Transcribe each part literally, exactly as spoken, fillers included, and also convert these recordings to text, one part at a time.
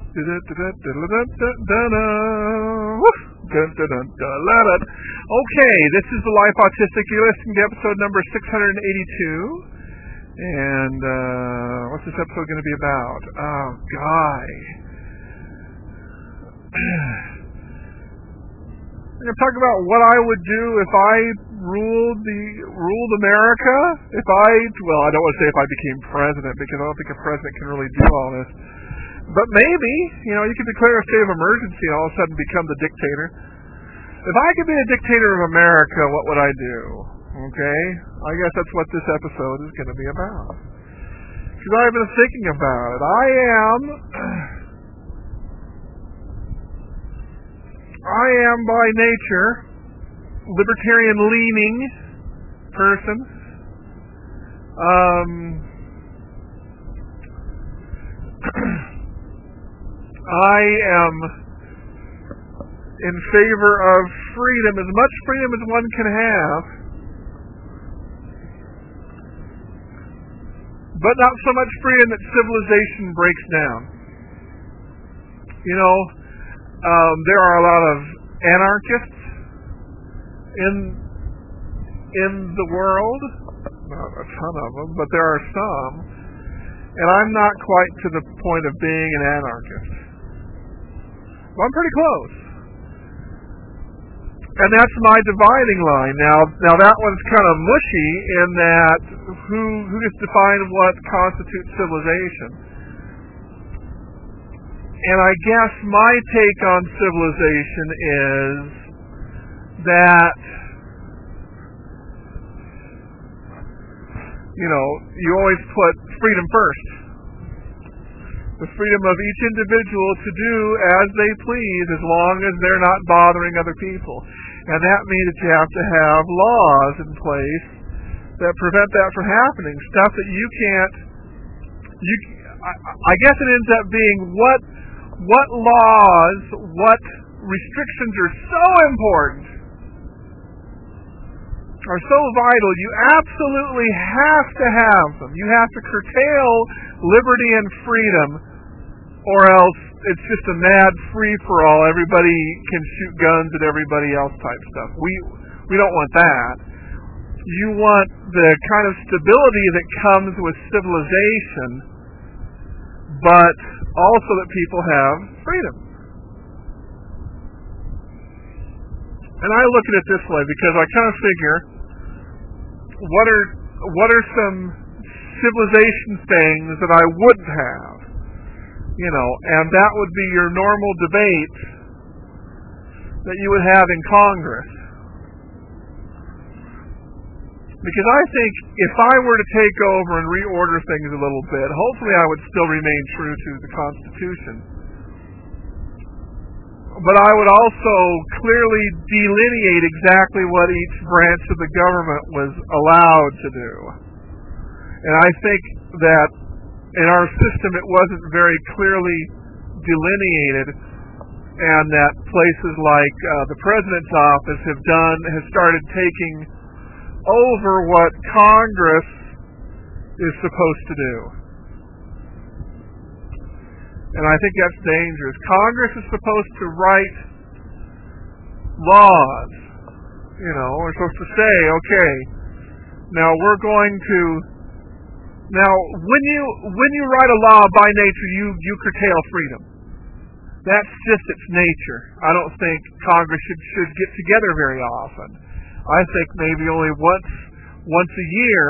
Okay, this is the Life Autistic. You're listening to episode number six hundred eighty-two. And uh, what's this episode going to be about? Oh, Guy. I'm going to talk about what I would do if I ruled the ruled America. If I, well, I don't want to say if I became president, because I don't think a president can really do all this. But maybe, you know, you could declare a state of emergency and all of a sudden become the dictator. If I could be a dictator of America, what would I do? Okay? I guess that's what this episode is going to be about. Because I've been thinking about it. I am... I am by nature libertarian-leaning person. Um... I am in favor of freedom, as much freedom as one can have, but not so much freedom that civilization breaks down. You know, um, there are a lot of anarchists in in the world, not a ton of them, but there are some, and I'm not quite to the point of being an anarchist. Well, I'm pretty close. And that's my dividing line. Now, now that one's kind of mushy in that who who gets to define what constitutes civilization? And I guess my take on civilization is that, you know, you always put freedom first. The freedom of each individual to do as they please as long as they're not bothering other people. And that means that you have to have laws in place that prevent that from happening. Stuff that you can't... You, I, I guess it ends up being what, what laws, what restrictions are so important, are so vital, you absolutely have to have them. You have to curtail liberty and freedom, or else it's just a mad free-for-all. Everybody can shoot guns at everybody else type stuff. We we don't want that. You want the kind of stability that comes with civilization, but also that people have freedom. And I look at it this way because I kind of figure, what are what are some civilization things that I wouldn't have? You know, and that would be your normal debate that you would have in Congress. Because I think if I were to take over and reorder things a little bit, hopefully I would still remain true to the Constitution. But I would also clearly delineate exactly what each branch of the government was allowed to do. And I think that in our system it wasn't very clearly delineated, and that places like uh, the President's office have done, has started taking over what Congress is supposed to do. And I think that's dangerous. Congress is supposed to write laws. You know, we're supposed to say, okay, now we're going to, now when you when you write a law, by nature you, you curtail freedom. That's just its nature. I don't think Congress should, should get together very often. I think maybe only once once a year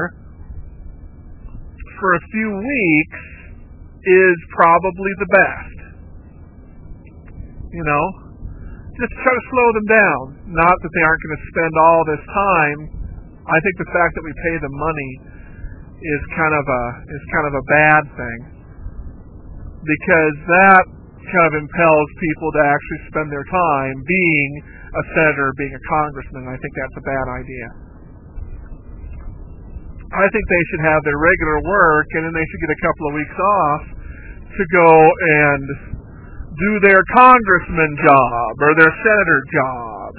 for a few weeks is probably the best. You know? Just try to slow them down. Not that they aren't going to spend all this time. I think the fact that we pay them money is kind of a is kind of a bad thing. Because that kind of impels people to actually spend their time being a senator, being a congressman. I think that's a bad idea. I think they should have their regular work, and then they should get a couple of weeks off to go and do their congressman job or their senator job.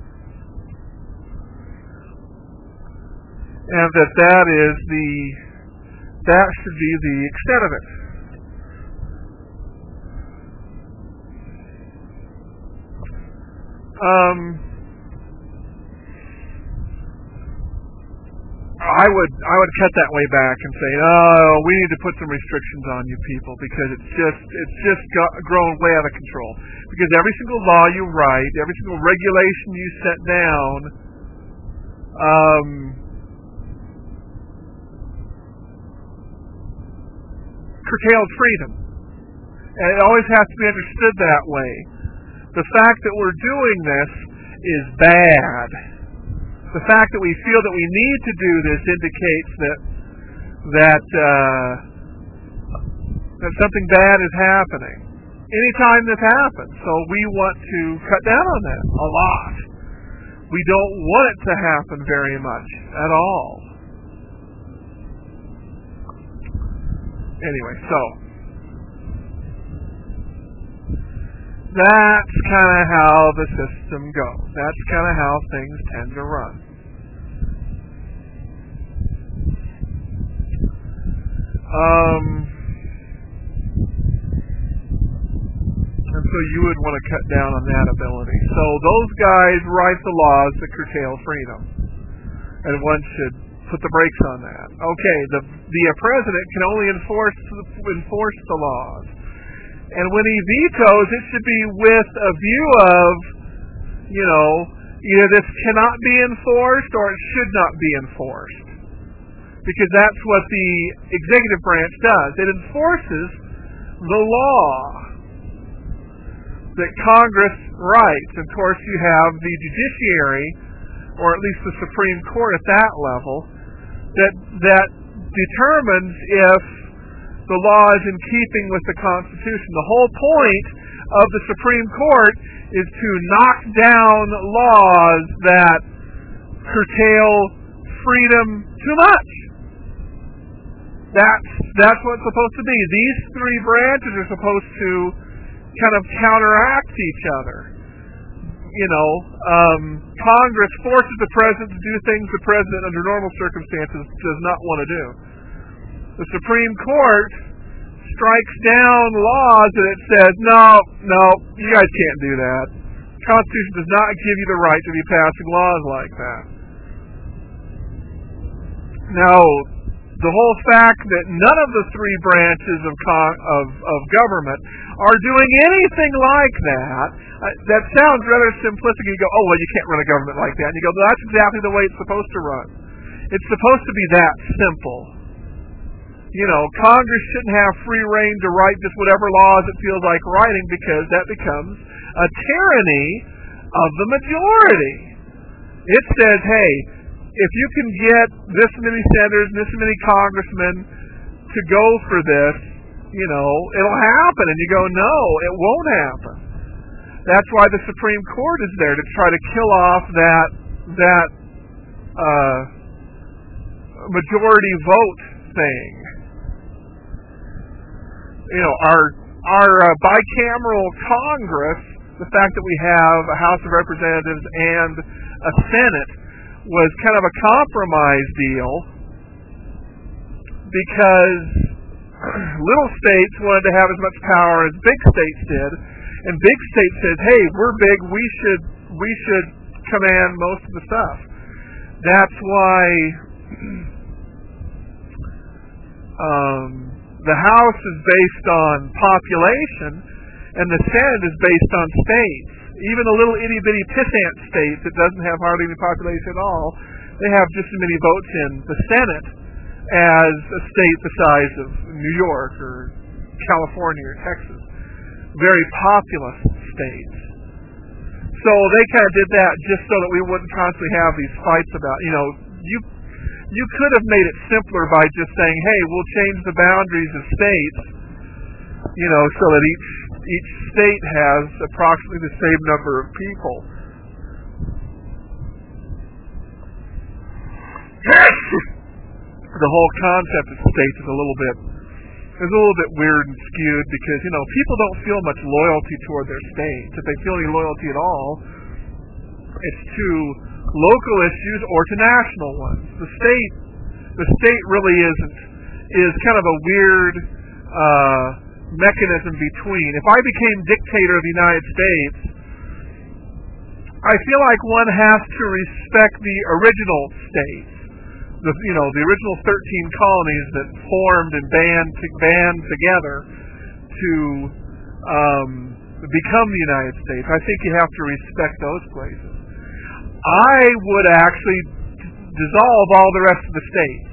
And that that is the, that should be the extent of it. Um, I would I would cut that way back and say, oh, we need to put some restrictions on you people because it's just it's just got, grown way out of control. Because every single law you write, every single regulation you set down, um, curtails freedom, and it always has to be understood that way. The fact that we're doing this is bad. The fact that we feel that we need to do this indicates that that uh, that something bad is happening. Anytime this happens, so we want to cut down on that a lot. We don't want it to happen very much at all. Anyway, so that's kind of how the system goes. That's kind of how things tend to run. Um, and so you would want to cut down on that ability. So those guys write the laws that curtail freedom, and one should put the brakes on that. Okay, the the president can only enforce enforce the laws. And when he vetoes, it should be with a view of, you know, either this cannot be enforced or it should not be enforced. Because that's what the executive branch does. It enforces the law that Congress writes. Of course, you have the judiciary, or at least the Supreme Court at that level, that that determines if the law is in keeping with the Constitution. The whole point of the Supreme Court is to knock down laws that curtail freedom too much. That's that's what it's supposed to be. These three branches are supposed to kind of counteract each other. You know, um, Congress forces the president to do things the president under normal circumstances does not want to do. The Supreme Court strikes down laws that it says, no, no, you guys can't do that. The Constitution does not give you the right to be passing laws like that. Now, the whole fact that none of the three branches of con- of, of government are doing anything like that, uh, that sounds rather simplistic. You go, oh, well, you can't run a government like that. And you go, well, that's exactly the way it's supposed to run. It's supposed to be that simple. You know, Congress shouldn't have free reign to write just whatever laws it feels like writing, because that becomes a tyranny of the majority. It says, hey, if you can get this many senators and this many congressmen to go for this, you know, it'll happen. And you go, no, it won't happen. That's why the Supreme Court is there, to try to kill off that that uh, majority vote thing. You know, our our uh, bicameral Congress, the fact that we have a House of Representatives and a Senate, was kind of a compromise deal, because little states wanted to have as much power as big states did, and big states said, hey, we're big, we should we should command most of the stuff. That's why um, the House is based on population, and the Senate is based on states. Even a little itty-bitty pissant state that doesn't have hardly any population at all, they have just as many votes in the Senate as a state the size of New York or California or Texas. Very populous states. So they kind of did that just so that we wouldn't constantly have these fights about, you know, you you could have made it simpler by just saying, hey, we'll change the boundaries of states, you know, so that each each state has approximately the same number of people. The whole concept of states is a little bit is a little bit weird and skewed, because, you know, people don't feel much loyalty toward their states. If they feel any loyalty at all, it's to local issues or to national ones. The state the state really isn't is kind of a weird uh mechanism between. If I became dictator of the United States, I feel like one has to respect the original states, the you know the original thirteen colonies that formed and band to band together to um, become the United States. I think you have to respect those places. I would actually dissolve all the rest of the states.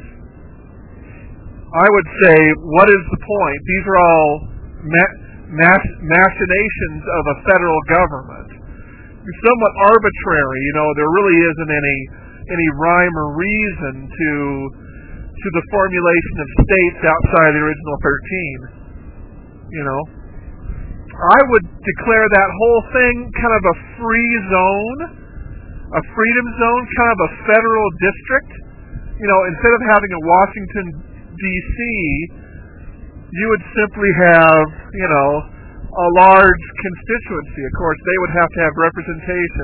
I would say, what is the point? These are all ma- mach- machinations of a federal government. It's somewhat arbitrary, you know. There really isn't any any rhyme or reason to to the formulation of states outside the original thirteen. You know, I would declare that whole thing kind of a free zone, a freedom zone, kind of a federal district. You know, instead of having a Washington D C, you would simply have, you know, a large constituency. Of course, they would have to have representation,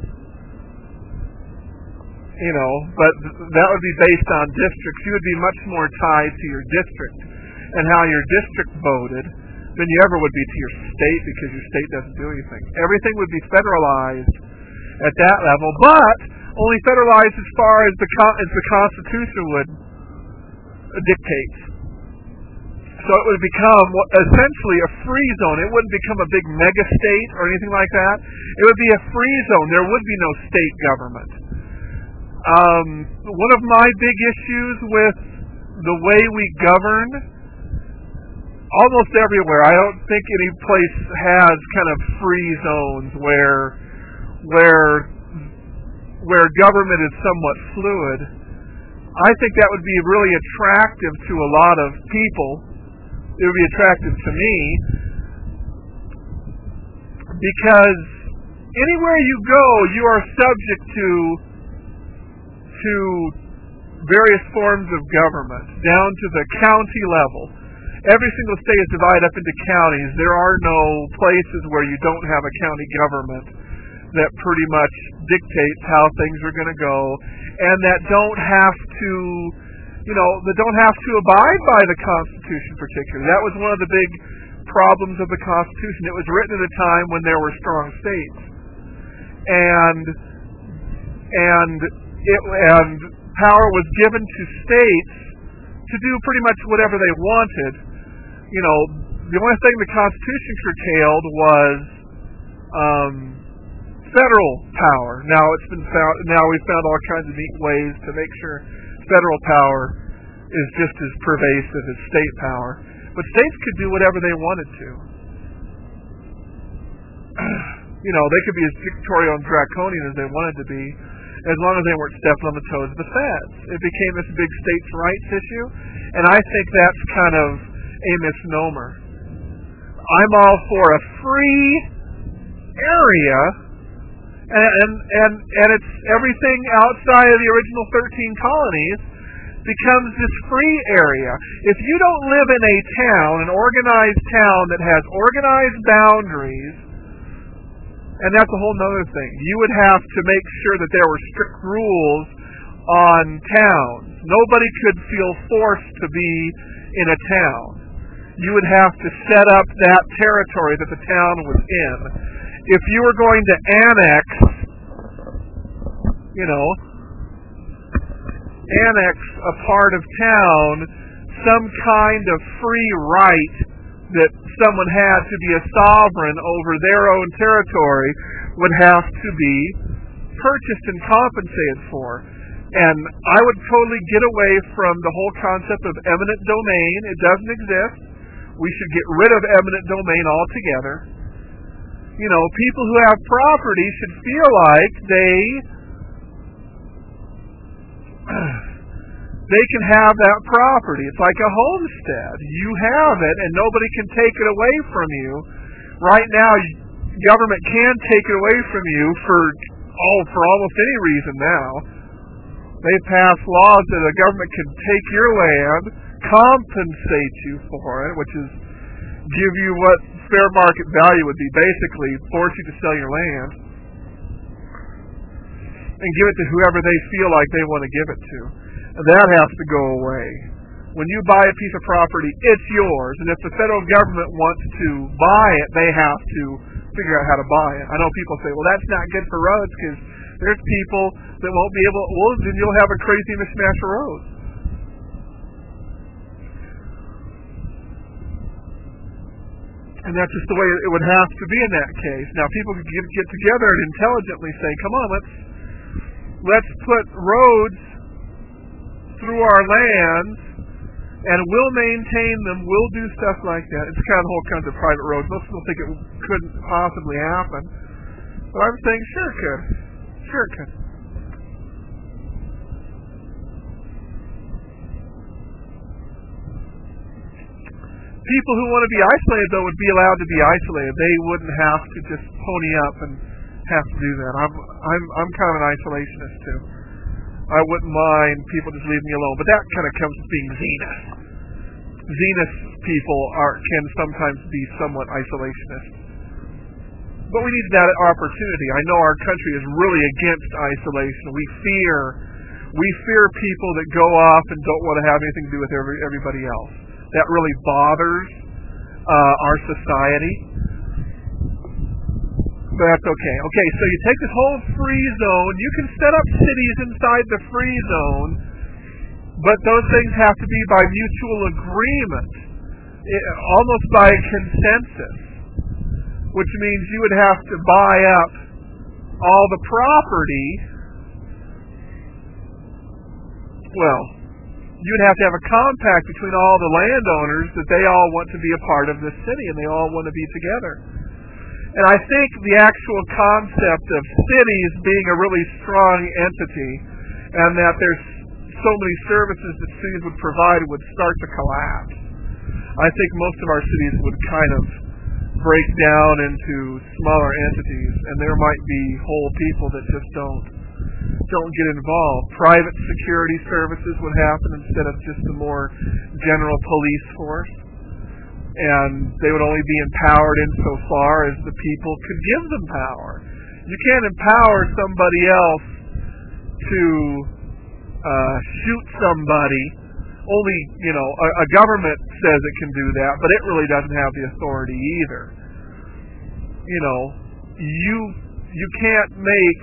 you know, but th- that would be based on districts. You would be much more tied to your district and how your district voted than you ever would be to your state, because your state doesn't do anything. Everything would be federalized at that level, but only federalized as far as the con- as the Constitution would dictate. So it would become essentially a free zone. It wouldn't become a big mega state or anything like that. It would be a free zone. There would be no state government. Um, one of my big issues with the way we govern, almost everywhere, I don't think any place has kind of free zones where where where government is somewhat fluid. I think that would be really attractive to a lot of people. It would be attractive to me because anywhere you go, you are subject to to various forms of government, down to the county level. Every single state is divided up into counties. There are no places where you don't have a county government that pretty much dictates how things are going to go, and that don't have to, you know, that don't have to abide by the Constitution particularly. That was one of the big problems of the Constitution. It was written at a time when there were strong states, and and it and power was given to states to do pretty much whatever they wanted. You know, the only thing the Constitution curtailed was um, federal power. Now it's been found. Now we've found all kinds of neat ways to make sure federal power is just as pervasive as state power. But states could do whatever they wanted to. You know, they could be as dictatorial and draconian as they wanted to be, as long as they weren't stepping on the toes of the feds. It became this big states' rights issue, and I think that's kind of a misnomer. I'm all for a free area, and and and, and it's everything outside of the original thirteen colonies becomes this free area. If you don't live in a town, an organized town that has organized boundaries, and that's a whole other thing, you would have to make sure that there were strict rules on towns. Nobody could feel forced to be in a town. You would have to set up that territory that the town was in. If you were going to annex, you know, annex a part of town, some kind of free right that someone had to be a sovereign over their own territory would have to be purchased and compensated for. And I would totally get away from the whole concept of eminent domain. It doesn't exist. We should get rid of eminent domain altogether. You know, people who have property should feel like they they can have that property. It's like a homestead. You have it, and nobody can take it away from you. Right now, government can take it away from you for oh, for almost any reason now. They pass laws that the government can take your land, compensate you for it, which is give you what fair market value would be, basically force you to sell your land, and give it to whoever they feel like they want to give it to. And that has to go away. When you buy a piece of property, it's yours, and if the federal government wants to buy it, they have to figure out how to buy it. I know people say, well, that's not good for roads because there's people that won't be able, well, then you'll have a crazy mishmash of roads. And that's just the way it would have to be in that case. Now, people could get, get together and intelligently say, come on, let's let's put roads through our lands, and we'll maintain them, we'll do stuff like that. It's kind of whole kinds of private roads. Most people think it couldn't possibly happen. But I'm saying, sure it could. Sure it could. People who want to be isolated, though, would be allowed to be isolated. They wouldn't have to just pony up and have to do that. I'm I'm I'm kind of an isolationist too. I wouldn't mind people just leaving me alone, but that kind of comes with being Zenith. Zenith people are can sometimes be somewhat isolationist, but we need that opportunity. I know our country is really against isolation. We fear we fear people that go off and don't want to have anything to do with every, everybody else. That really bothers uh, our society. But that's okay. Okay, so you take this whole free zone. You can set up cities inside the free zone, but those things have to be by mutual agreement, it, almost by consensus, which means you would have to buy up all the property. Well, you'd have to have a compact between all the landowners that they all want to be a part of this city and they all want to be together. And I think the actual concept of cities being a really strong entity and that there's so many services that cities would provide would start to collapse. I think most of our cities would kind of break down into smaller entities, and there might be whole people that just don't don't get involved. Private security services would happen instead of just a more general police force. And they would only be empowered insofar as the people could give them power. You can't empower somebody else to uh, shoot somebody. Only, you know, a, a government says it can do that, but it really doesn't have the authority either. You know, you you can't make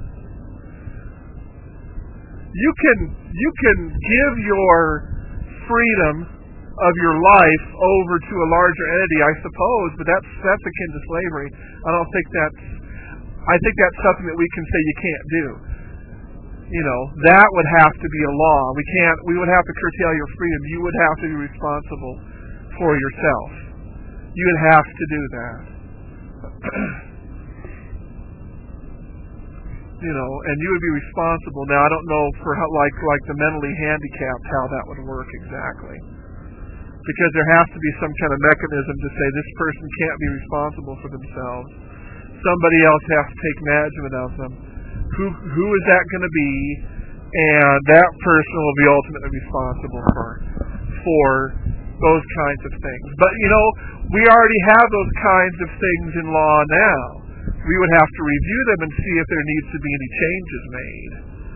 you can you can give your freedom of your life over to a larger entity, I suppose, but that's that's akin to slavery. I don't think that's I think that's something that we can say you can't do. You know, that would have to be a law. We can't we would have to curtail your freedom. You would have to be responsible for yourself. You would have to do that. You know, and you would be responsible. Now I don't know for how, like like the mentally handicapped how that would work exactly. Because there has to be some kind of mechanism to say this person can't be responsible for themselves. Somebody else has to take management of them. Who who is that going to be? And that person will be ultimately responsible for for those kinds of things. But you know, we already have those kinds of things in law now. We would have to review them and see if there needs to be any changes made.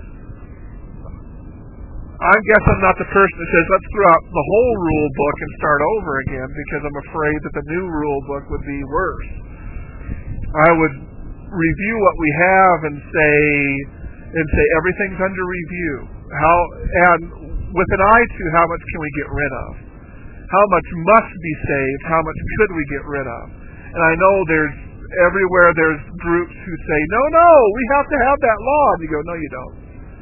I guess I'm not the person that says, let's throw out the whole rule book and start over again, because I'm afraid that the new rule book would be worse. I would review what we have and say, and say everything's under review. How, and with an eye to how much can we get rid of? How much must be saved? How much could we get rid of? And I know there's, everywhere there's groups who say, no, no, we have to have that law. And you go, no, you don't.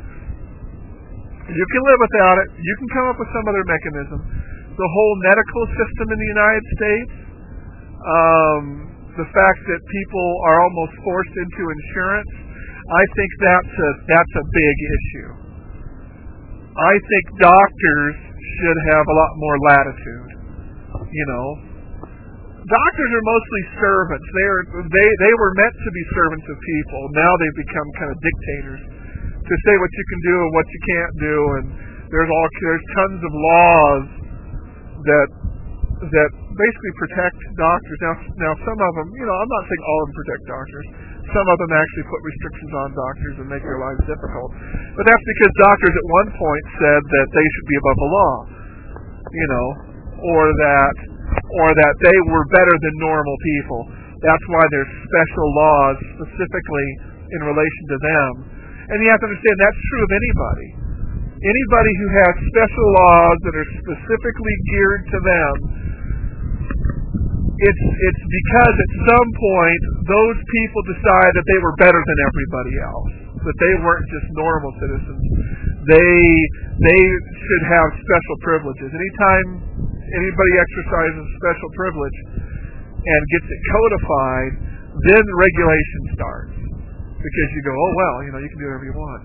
You can live without it. You can come up with some other mechanism. The whole medical system in the United States, um, the fact that people are almost forced into insurance, I think that's a that's a big issue. I think doctors should have a lot more latitude. You know, doctors are mostly servants. They are they they were meant to be servants of people. Now they've become kind of dictators to say what you can do and what you can't do, and there's all there's tons of laws that that basically protect doctors. Now, now some of them, you know, I'm not saying all of them protect doctors. Some of them actually put restrictions on doctors and make their lives difficult. But that's because doctors at one point said that they should be above the law, you know, or that or that they were better than normal people. That's why there's special laws specifically in relation to them. And you have to understand that's true of anybody. Anybody who has special laws that are specifically geared to them, it's it's because at some point those people decide that they were better than everybody else, that they weren't just normal citizens. They they should have special privileges. Anytime anybody exercises special privilege and gets it codified, then regulation starts. Because you go, oh well, you know, you can do whatever you want.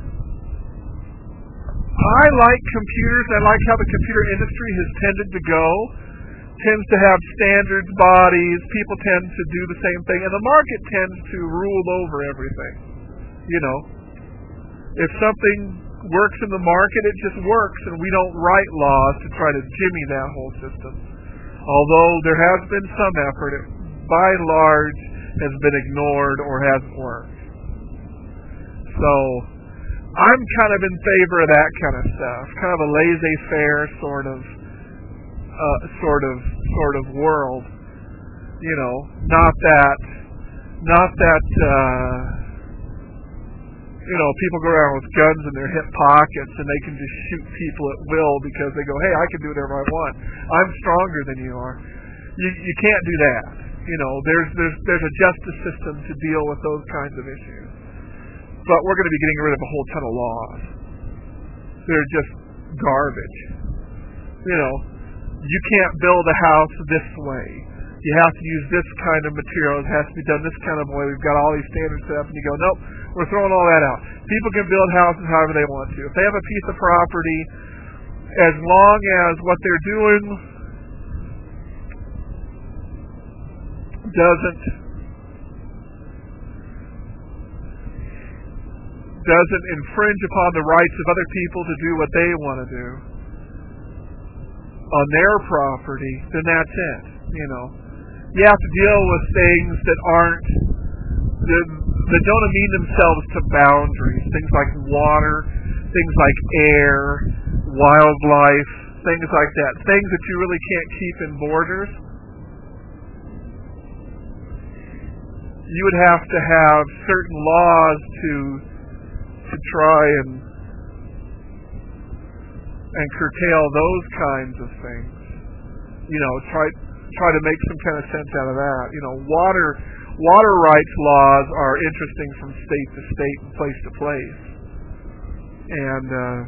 I like computers. I like how the computer industry has tended to go. Tends to have standards bodies. People tend to do the same thing, and the market tends to rule over everything. You know, if something works in the market, it just works, and we don't write laws to try to jimmy that whole system. Although there has been some effort, it by and large has been ignored or hasn't worked. So I'm kind of in favor of that kind of stuff, kind of a laissez-faire sort of, uh, sort of, sort of world. You know, not that, not that, uh, you know, people go around with guns in their hip pockets and they can just shoot people at will because they go, hey, I can do whatever I want. I'm stronger than you are. You you can't do that. You know, there's there's there's a justice system to deal with those kinds of issues. But we're going to be getting rid of a whole ton of laws. They're just garbage. You know, you can't build a house this way. You have to use this kind of material. It has to be done this kind of way. We've got all these standards set up, and you go, nope, we're throwing all that out. People can build houses however they want to. If they have a piece of property, as long as what they're doing doesn't doesn't infringe upon the rights of other people to do what they want to do on their property, then that's it. You know, you have to deal with things that aren't that, that don't amend themselves to boundaries. Things like water, things like air, wildlife, things like that. Things that you really can't keep in borders. You would have to have certain laws to to try and and curtail those kinds of things. You know, try try to make some kind of sense out of that. You know, water water rights laws are interesting from state to state and place to place. And uh,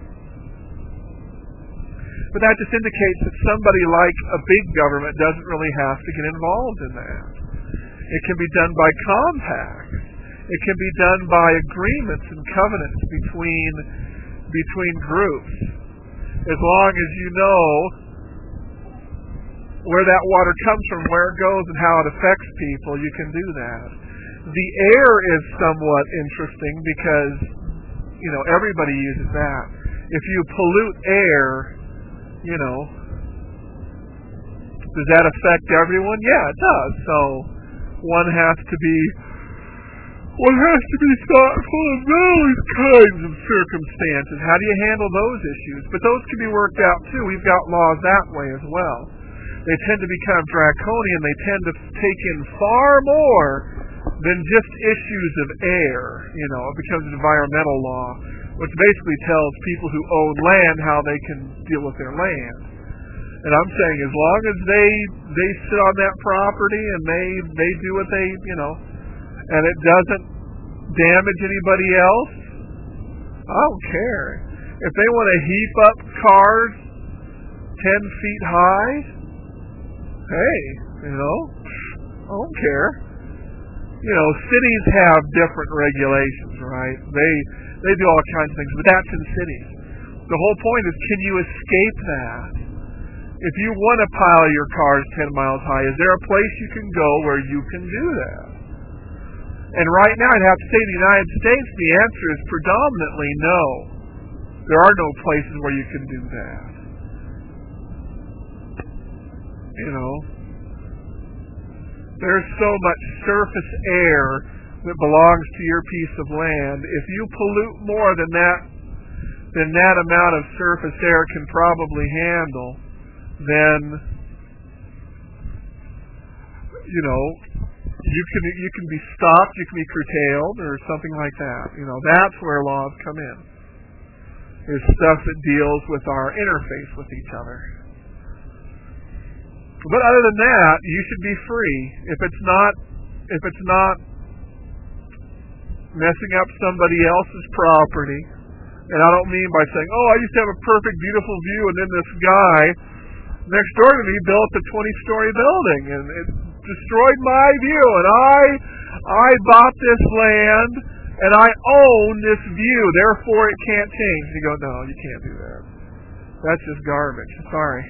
but that just indicates that somebody like a big government doesn't really have to get involved in that. It can be done by compacts. It can be done by agreements and covenants between between groups. As long as you know where that water comes from, where it goes, and how it affects people, you can do that. The air is somewhat interesting because, you know, everybody uses that. If you pollute air, you know, does that affect everyone? Yeah, it does. So one has to be one has to be thoughtful of those kinds of circumstances. How do you handle those issues? But those can be worked out too. We've got laws that way as well. They tend to be kind of draconian. They tend to take in far more than just issues of air. You know, it becomes an environmental law, which basically tells people who own land how they can deal with their land. And I'm saying as long as they they sit on that property and they they do what they, you know, and it doesn't damage anybody else, I don't care. If they want to heap up cars ten feet high, hey, you know, I don't care. You know, cities have different regulations, right? They they do all kinds of things, but that's in cities. The whole point is, can you escape that? If you want to pile your cars ten miles high, is there a place you can go where you can do that? And right now, I'd have to say in the United States, the answer is predominantly no. There are no places where you can do that. You know, there's so much surface air that belongs to your piece of land. If you pollute more than that, than that amount of surface air can probably handle, then, you know, you can you can be stopped, you can be curtailed, or something like that. You know, that's where laws come in. There's stuff that deals with our interface with each other. But other than that, you should be free. If it's not, if it's not messing up somebody else's property, and I don't mean by saying, "Oh, I used to have a perfect, beautiful view," and then this guy next door to me built a twenty-story building, and it destroyed my view, and I, I bought this land, and I own this view, therefore it can't change. You go, no, you can't do that. That's just garbage. Sorry.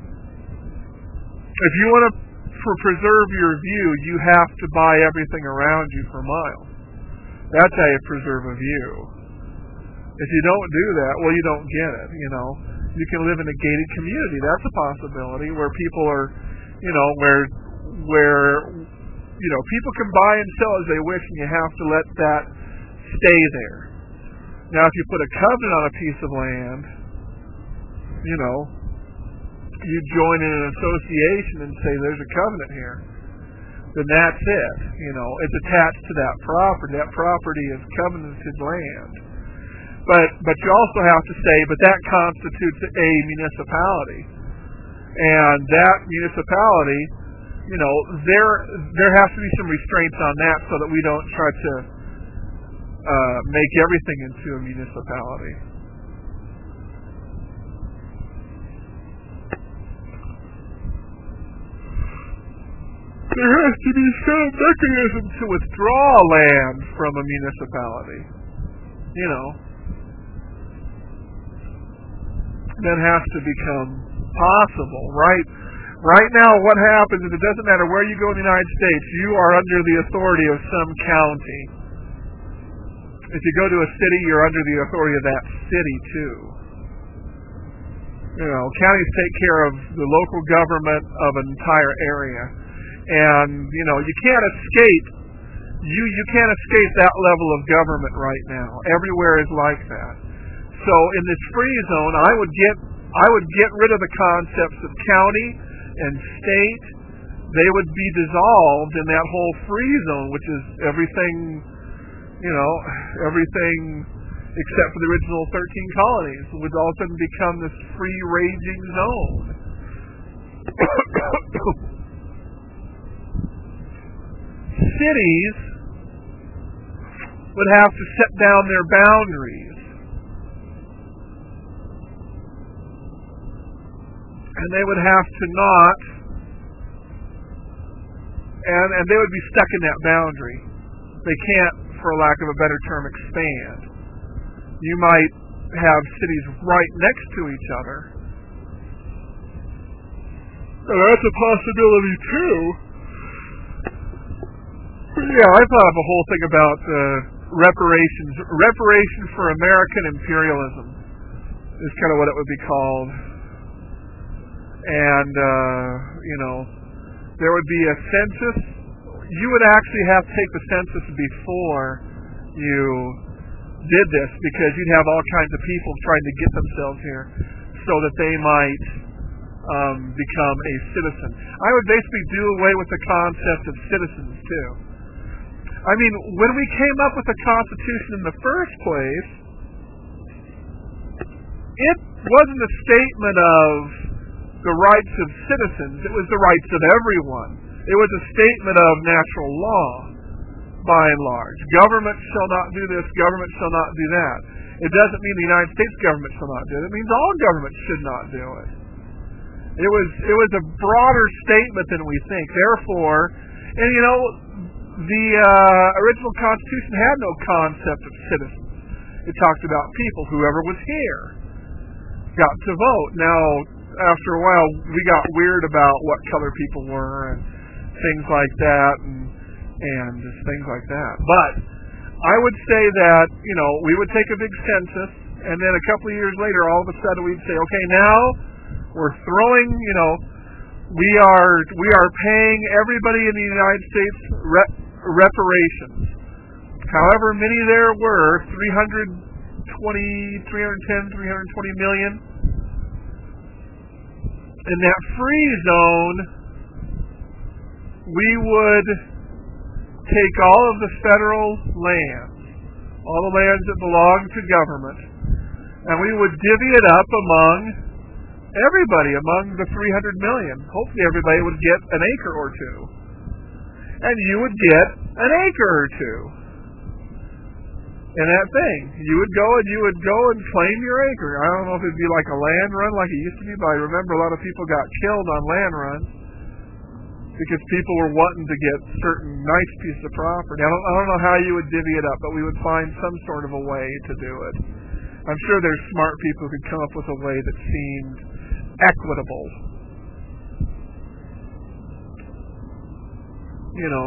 If you want to pr- preserve your view, you have to buy everything around you for miles. That's how you preserve a view. If you don't do that, well, you don't get it, you know. You can live in a gated community. That's a possibility where people are, you know, where, where, you know, people can buy and sell as they wish, and you have to let that stay there. Now, if you put a covenant on a piece of land, you know, you join in an association and say there's a covenant here, then that's it. You know, it's attached to that property. That property is covenanted land. But but you also have to say, but that constitutes a municipality. And that municipality, you know, there there has to be some restraints on that so that we don't try to uh, make everything into a municipality. There has to be some mechanism to withdraw land from a municipality. You know. That has to become possible, right? Right now, what happens is it doesn't matter where you go in the United States, you are under the authority of some county. If you go to a city, you're under the authority of that city, too. You know, counties take care of the local government of an entire area. And, you know, you can't escape, you, you can't escape that level of government right now. Everywhere is like that. So in this free zone, I would get I would get rid of the concepts of county and state. They would be dissolved in that whole free zone, which is everything, you know, everything except for the original thirteen colonies would all of a sudden become this free raging zone. Cities would have to set down their boundaries. And they would have to not, and, and they would be stuck in that boundary. They can't, for lack of a better term, expand. You might have cities right next to each other. So that's a possibility too. Yeah, I thought of a whole thing about uh, reparations. Reparation for American imperialism is kind of what it would be called. And, uh, you know, there would be a census. You would actually have to take the census before you did this, because you'd have all kinds of people trying to get themselves here so that they might um, become a citizen. I would basically do away with the concept of citizens, too. I mean, when we came up with the Constitution in the first place, it wasn't a statement of the rights of citizens, it was the rights of everyone. It was a statement of natural law, by and large. Government shall not do this, government shall not do that. It doesn't mean the United States government shall not do it. It means all governments should not do it. It was it was a broader statement than we think. Therefore, and you know, the uh, original Constitution had no concept of citizens. It talked about people, whoever was here got to vote. Now, after a while, we got weird about what color people were and things like that, and and just things like that. But I would say that, you know, we would take a big census, and then a couple of years later, all of a sudden, we'd say, okay, now we're throwing, you know, we are we are paying everybody in the United States re- reparations. However many there were, three hundred twenty, three hundred ten, three hundred twenty million. In that free zone, we would take all of the federal lands, all the lands that belong to government, and we would divvy it up among everybody, among the three hundred million. Hopefully everybody would get an acre or two. And you would get an acre or two in that thing. You would go and you would go and claim your acre. I don't know if it'd be like a land run like it used to be, but I remember a lot of people got killed on land runs because people were wanting to get certain nice pieces of property. I don't, I don't know how you would divvy it up, but we would find some sort of a way to do it. I'm sure there's smart people who could come up with a way that seemed equitable. You know,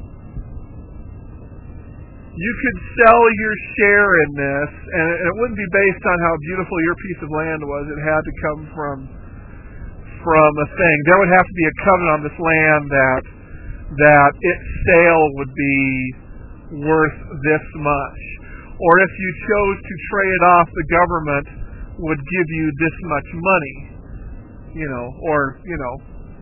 you could sell your share in this, and it wouldn't be based on how beautiful your piece of land was. It had to come from from a thing. There would have to be a covenant on this land that that its sale would be worth this much. Or if you chose to trade it off, the government would give you this much money. You know, or, you know,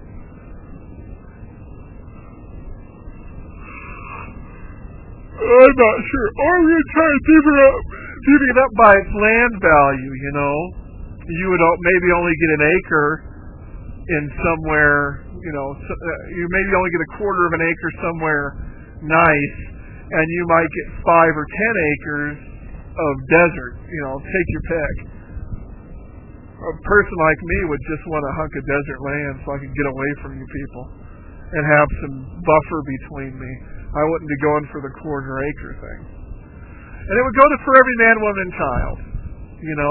I'm not sure. Or we would try to divvy it up, divvy it up by its land value, you know. You would maybe only get an acre in somewhere, you know, you maybe only get a quarter of an acre somewhere nice, and you might get five or ten acres of desert, you know, take your pick. A person like me would just want a hunk of desert land so I could get away from you people and have some buffer between me. I wouldn't be going for the quarter acre thing. And it would go to for every man, woman, and child, you know.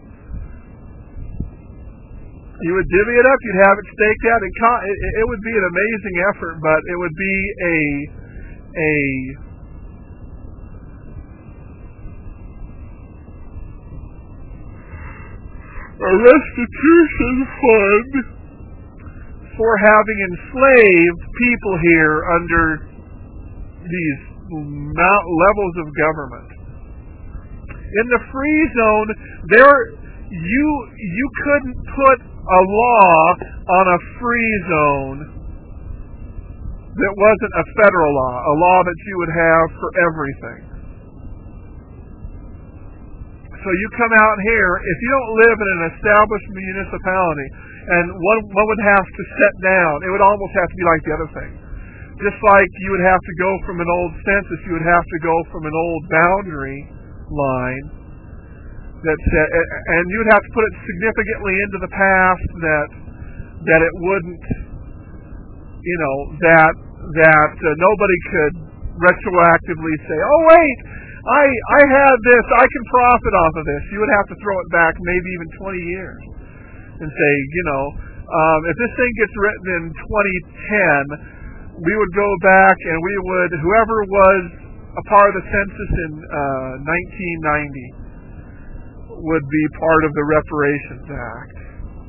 You would divvy it up, you'd have it staked out. It, it, it would be an amazing effort, but it would be a a a restitution fund for having enslaved people here under these levels of government. In the free zone, there you you couldn't put a law on a free zone that wasn't a federal law, a law that you would have for everything. So you come out here, if you don't live in an established municipality, and one, one would have to set down, it would almost have to be like the other thing. Just like you would have to go from an old census, you would have to go from an old boundary line, that said, and you would have to put it significantly into the past that that it wouldn't, you know, that that uh, nobody could retroactively say, oh wait, I I had this, I can profit off of this. You would have to throw it back maybe even twenty years and say, you know, um, if this thing gets written in twenty ten, we would go back and we would, whoever was a part of the census in uh, nineteen ninety would be part of the Reparations Act.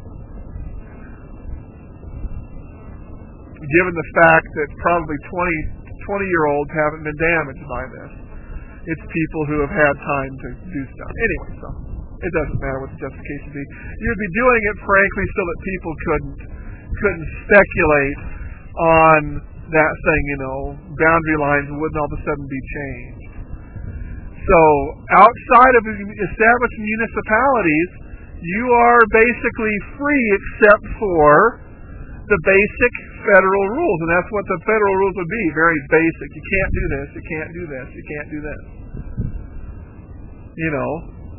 Given the fact that probably twenty, twenty-year-olds haven't been damaged by this. It's people who have had time to do stuff. Anyway, so it doesn't matter what the justification be. You'd be doing it, frankly, so that people couldn't couldn't speculate on that thing, you know, boundary lines wouldn't all of a sudden be changed. So, outside of established municipalities, you are basically free except for the basic federal rules, and that's what the federal rules would be, very basic. You can't do this, you can't do this, you can't do this. You know,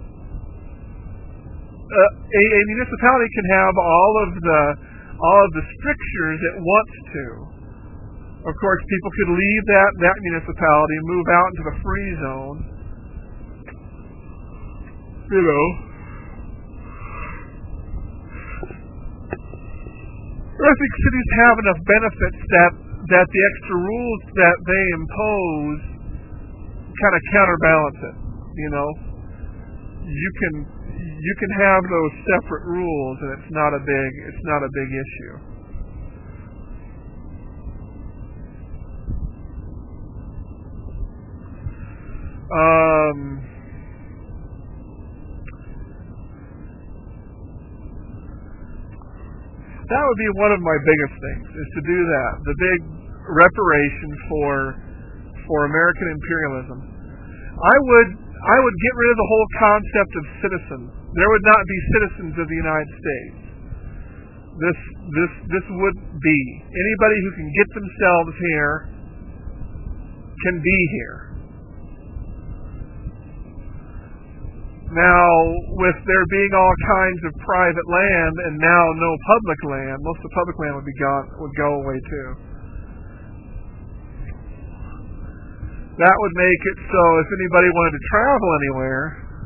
uh, a, a municipality can have all of the all of the strictures it wants to. Of course, people could leave that that municipality and move out into the free zone. You know, I think cities have enough benefits that that the extra rules that they impose kind of counterbalance it. You know, you can you can have those separate rules, and it's not a big it's not a big issue. Um. That would be one of my biggest things, is to do that. The big reparation for for American imperialism, I would I would get rid of the whole concept of citizens. There would not be citizens of the United States. This this this would be anybody who can get themselves here can be here. Now, with there being all kinds of private land and now no public land, most of the public land would be gone, would go away too. That would make it so if anybody wanted to travel anywhere,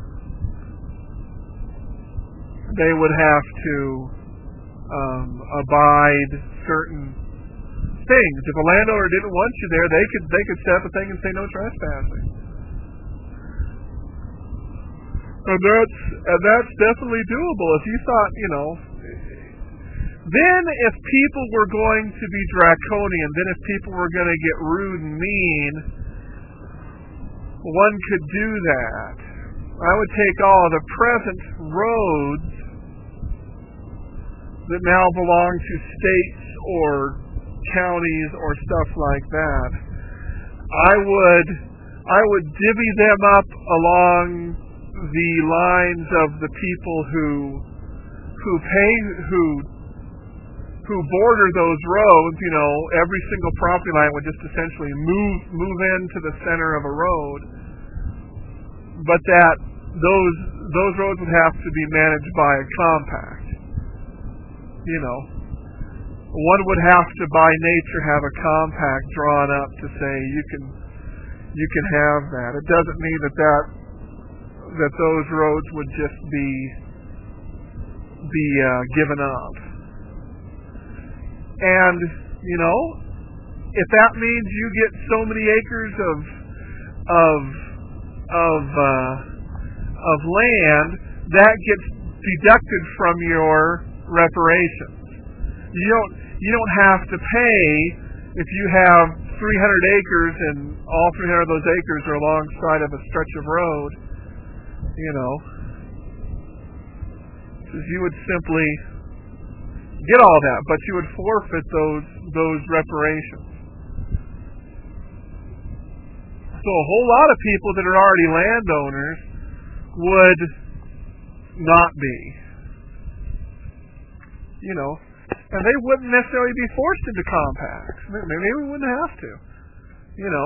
they would have to um, abide certain things. If a landowner didn't want you there, they could they could set up a thing and say no trespassing. And that's and that's definitely doable. If you thought, you know, then if people were going to be draconian, then if people were going to get rude and mean, one could do that. I would take all the present roads that now belong to states or counties or stuff like that. I would I would divvy them up along the lines of the people who who pay who who border those roads. You know, every single property line would just essentially move move into the center of a road, but that those those roads would have to be managed by a compact. You know, one would have to by nature have a compact drawn up to say you can you can have that. It doesn't mean that that that those roads would just be be uh, given up. And you know, if that means you get so many acres of of of uh, of land, that gets deducted from your reparations. You don't you don't have to pay if you have three hundred acres and all three hundred of those acres are alongside of a stretch of road. You know, because you would simply get all that, but you would forfeit those those reparations. So a whole lot of people that are already landowners would not be. You know, and they wouldn't necessarily be forced into compacts. Maybe we wouldn't have to. You know,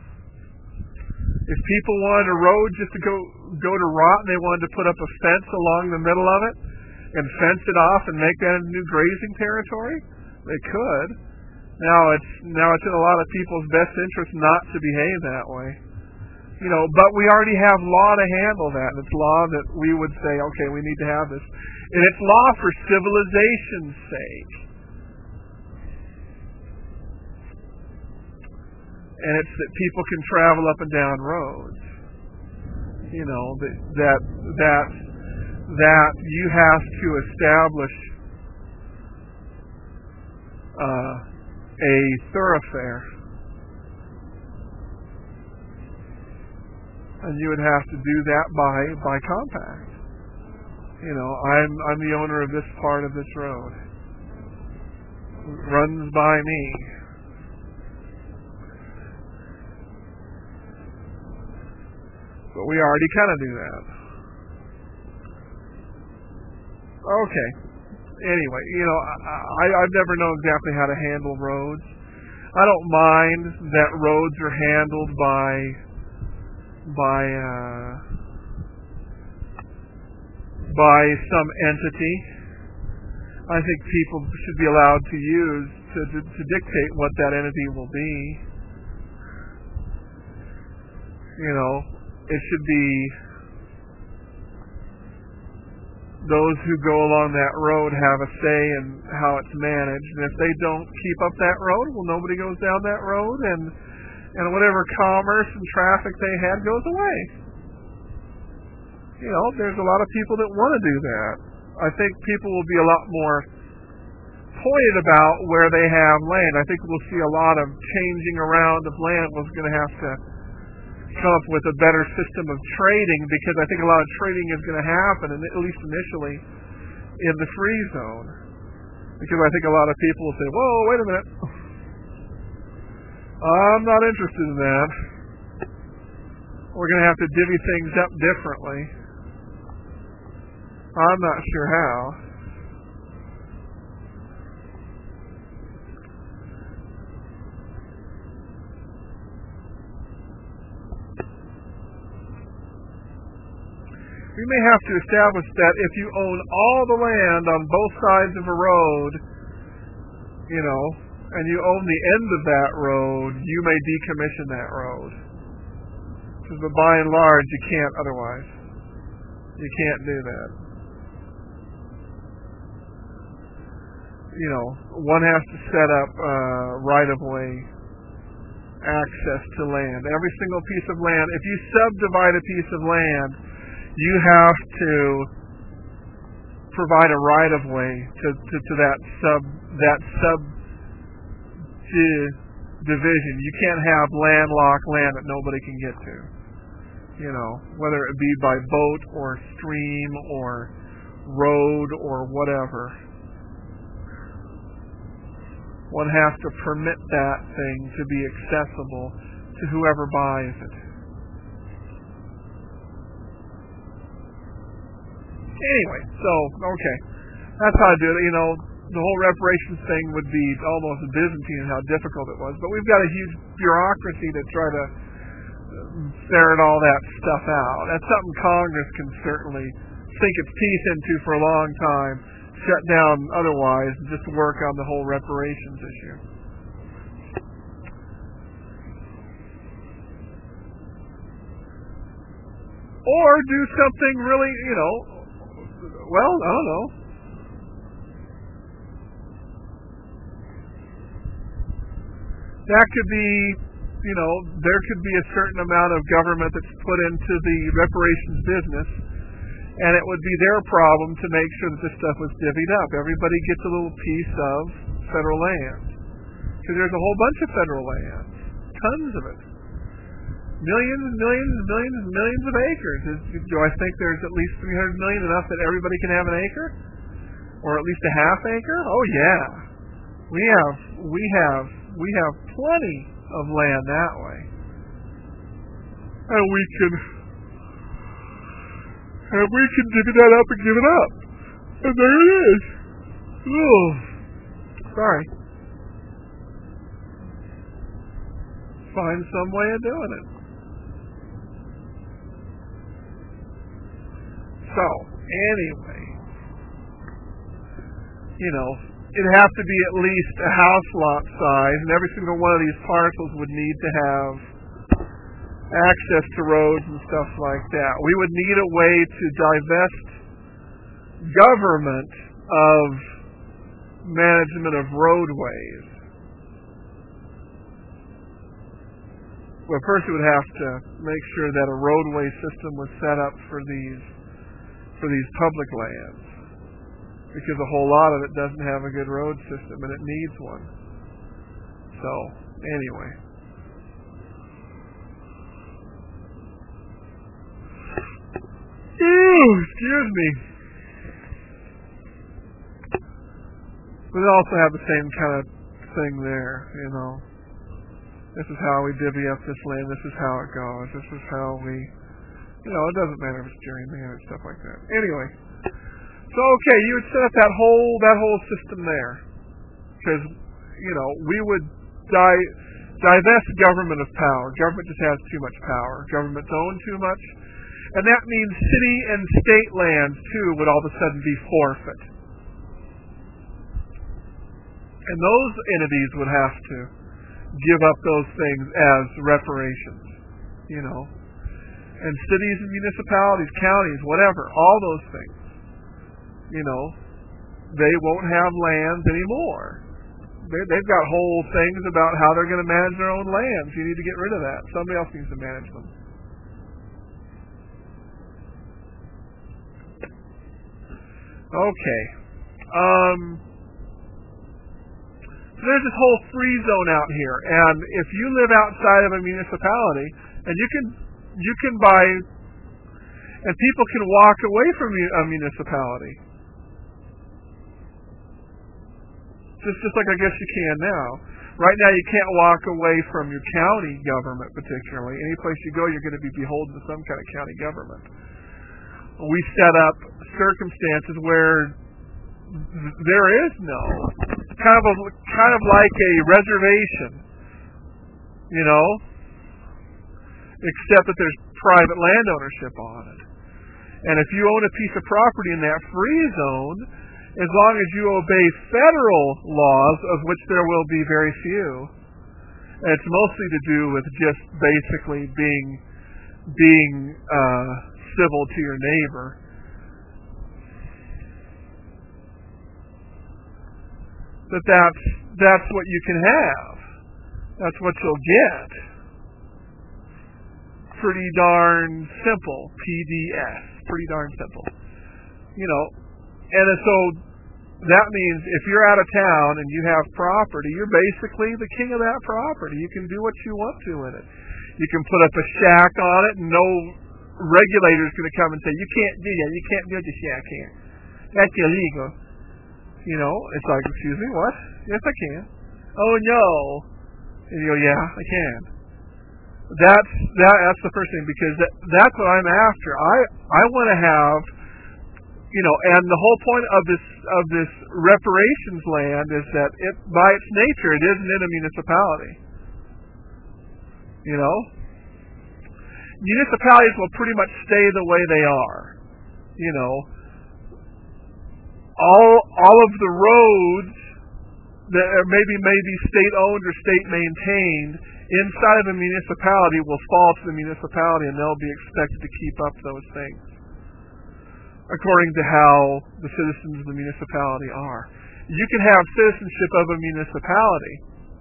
if people wanted a road just to go go to rot and they wanted to put up a fence along the middle of it and fence it off and make that into new grazing territory, they could. Now it's now it's in a lot of people's best interest not to behave that way. You know, but we already have law to handle that, and it's law that we would say, okay, we need to have this. And it's law for civilization's sake. And it's that people can travel up and down roads. You know, that that that, that you have to establish uh, a thoroughfare. And you would have to do that by by compact. You know, I'm I'm the owner of this part of this road. It runs by me. But we already kind of do that. Okay. Anyway, you know, I, I've never known exactly how to handle roads. I don't mind that roads are handled by by uh, by some entity. I think people should be allowed to use to, to, to dictate what that entity will be. You know, it should be those who go along that road have a say in how it's managed, and if they don't keep up that road, well, nobody goes down that road, and and whatever commerce and traffic they had goes away. You know, there's a lot of people that want to do that. I think people will be a lot more pointed about where they have land. I think we'll see a lot of changing around of land. We're going to have to come up with a better system of trading, because I think a lot of trading is going to happen, and at least initially, in the free zone. Because I think a lot of people will say, whoa, wait a minute. I'm not interested in that. We're going to have to divvy things up differently. I'm not sure how. We may have to establish that if you own all the land on both sides of a road, you know, and you own the end of that road, you may decommission that road. But by and large, you can't otherwise. You can't do that. You know, one has to set up uh, right-of-way access to land. Every single piece of land, if you subdivide a piece of land, you have to provide a right-of-way to, to, to that sub that sub division. You can't have landlocked land that nobody can get to. You know, whether it be by boat or stream or road or whatever. One has to permit that thing to be accessible to whoever buys it. Anyway, so, okay. That's how I do it. You know, the whole reparations thing would be almost Byzantine in how difficult it was. But we've got a huge bureaucracy to try to ferret all that stuff out. That's something Congress can certainly sink its teeth into for a long time, shut down otherwise, and just work on the whole reparations issue. Or do something really, you know, well, I don't know. That could be, you know, there could be a certain amount of government that's put into the reparations business, and it would be their problem to make sure that this stuff was divvied up. Everybody gets a little piece of federal land. Because there's a whole bunch of federal land. Tons of it. Millions and millions and millions and millions of acres. Is, do I think there's at least three hundred million, enough that everybody can have an acre? Or at least a half acre? Oh yeah. We have, we have, we have plenty of land that way. And we can, and we can divvy that up and give it up. And there it is. Oh, sorry. Find some way of doing it. So, anyway, you know, it'd have to be at least a house lot size, and every single one of these parcels would need to have access to roads and stuff like that. We would need a way to divest government of management of roadways. Well, first we would have to make sure that a roadway system was set up for these for these public lands, because a whole lot of it doesn't have a good road system, and it needs one. So, anyway. Ooh, excuse me. We also have the same kind of thing there, you know. This is how we divvy up this land. This is how it goes. This is how we, you know, it doesn't matter if it's gerrymandering and stuff like that. Anyway. So, okay, you would set up that whole that whole system there, because, you know, we would di- divest government of power. Government just has too much power. Governments own too much, and that means city and state lands too would all of a sudden be forfeit, and those entities would have to give up those things as reparations, you know, and cities and municipalities, counties, whatever, all those things. You know, they won't have lands anymore. They, they've got whole things about how they're going to manage their own lands. You need to get rid of that. Somebody else needs to manage them. Okay. Um, so there's this whole free zone out here, and if you live outside of a municipality, and you can you can buy, and people can walk away from a municipality. Just, just like I guess you can now. Right now, you can't walk away from your county government, particularly. Any place you go, you're going to be beholden to some kind of county government. We set up circumstances where there is no kind of a, kind of like a reservation, you know, except that there's private land ownership on it. And if you own a piece of property in that free zone, as long as you obey federal laws, of which there will be very few, it's mostly to do with just basically being being uh, civil to your neighbor. But that's that's what you can have. That's what you'll get. Pretty darn simple. P D S. Pretty darn simple. You know, and so that means if you're out of town and you have property, you're basically the king of that property. You can do what you want to in it. You can put up a shack on it, and no regulator's going to come and say, you can't do that. You can't build a shack here. That's illegal. You know, it's like, excuse me, what? Yes, I can. Oh, no. And you go, yeah, I can. That's that. That's the first thing, because that, that's what I'm after. I I want to have, you know, and the whole point of this of this reparations land is that it, by its nature, it isn't in a municipality. You know, municipalities will pretty much stay the way they are. You know, all all of the roads that are maybe maybe state owned or state maintained inside of a municipality will fall to the municipality, and they'll be expected to keep up those things according to how the citizens of the municipality are. You can have citizenship of a municipality